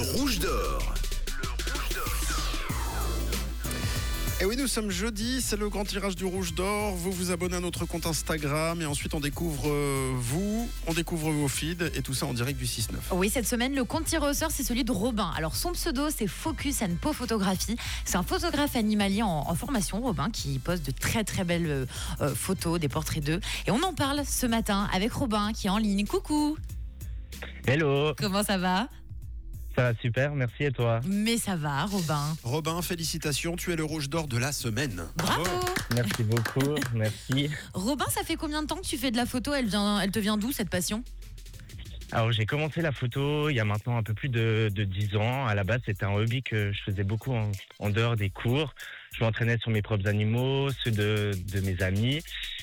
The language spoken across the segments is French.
Rouge d'Or. Et oui, nous sommes jeudi, c'est le grand tirage du Rouge d'Or. Vous vous abonnez à notre compte Instagram et ensuite on découvre on découvre vos feeds et tout ça en direct du 6-9. Oui, cette semaine, le compte tiré au sort, c'est celui de Robin. Alors, son pseudo, c'est Focus and Po Photographie. C'est un photographe animalier en formation, Robin, qui poste de très très belles photos, des portraits d'eux. Et on en parle ce matin avec Robin qui est en ligne. Coucou! Hello, Comment ça va? ça va super, merci et toi? Mais ça va, Robin. Robin, félicitations, tu es le Rouge d'Or de la semaine. Bravo! Merci beaucoup, merci. Robin, ça fait combien de temps que tu fais de la photo? Elle te vient d'où, cette passion? Alors j'ai commencé la photo il y a maintenant un peu plus de 10 ans. À la base c'était un hobby que je faisais beaucoup en dehors des cours. Je m'entraînais sur mes propres animaux, ceux de mes amis.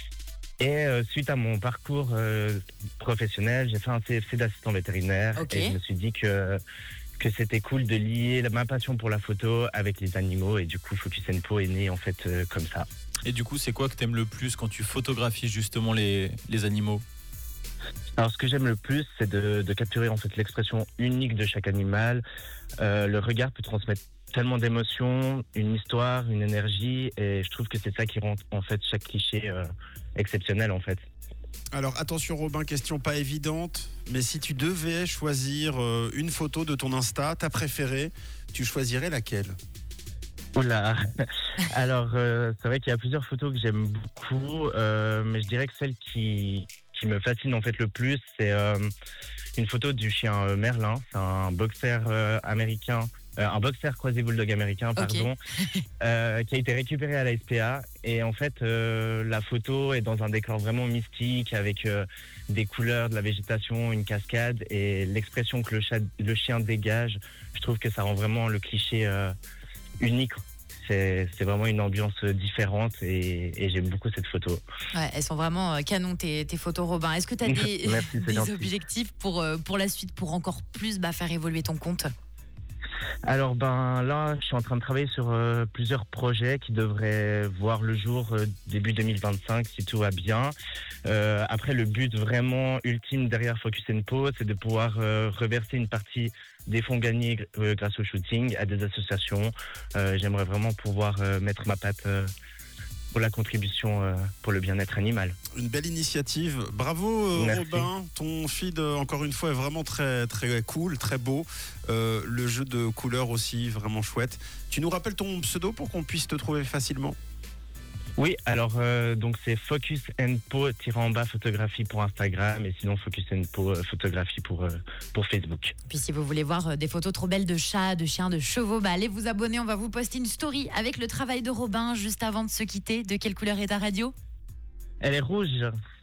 Et suite à mon parcours professionnel, j'ai fait un CFC d'assistant vétérinaire. Ok. Et je me suis dit que c'était cool de lier ma passion pour la photo avec les animaux. Et du coup, Focus & Po est né en fait comme ça. Et du coup, c'est quoi que t'aimes le plus quand tu photographies justement les animaux? Alors, ce que j'aime le plus, c'est de capturer en fait l'expression unique de chaque animal. Le regard peut transmettre tellement d'émotions, une histoire, une énergie, et je trouve que c'est ça qui rend en fait chaque cliché exceptionnel en fait. Alors attention Robin, question pas évidente, mais si tu devais choisir une photo de ton Insta, ta préférée, tu choisirais laquelle? Oula. Alors, c'est vrai qu'il y a plusieurs photos que j'aime beaucoup, mais je dirais que celle qui me fascine en fait le plus, c'est une photo du chien Merlin. C'est un boxer américain, un boxer croisé bulldog américain, pardon, qui a été récupéré à la SPA. Et en fait, la photo est dans un décor vraiment mystique avec des couleurs, de la végétation, une cascade et l'expression que le chien dégage. Je trouve que ça rend vraiment le cliché unique. C'est vraiment une ambiance différente et j'aime beaucoup cette photo. Ouais, elles sont vraiment canon tes photos, Robin. Est-ce que tu as Merci, c'est des gentil. objectifs pour la suite, pour encore plus faire évoluer ton compte? Alors là, je suis en train de travailler sur plusieurs projets qui devraient voir le jour début 2025 si tout va bien. Après, le but vraiment ultime derrière Focus & Po, c'est de pouvoir reverser une partie des fonds gagnés grâce au shooting à des associations. J'aimerais vraiment pouvoir mettre ma patte pour la contribution pour le bien-être animal. Une belle initiative. Bravo Merci. Robin, ton feed encore une fois est vraiment très très cool, très beau. Le jeu de couleurs aussi vraiment chouette. Tu nous rappelles ton pseudo pour qu'on puisse te trouver facilement? Oui, alors donc c'est Focus & Po _ photographie pour Instagram et sinon Focus & Po photographie pour Facebook. Puis si vous voulez voir des photos trop belles de chats, de chiens, de chevaux, allez vous abonner. On va vous poster une story avec le travail de Robin juste avant de se quitter. De quelle couleur est ta radio? Elle est rouge.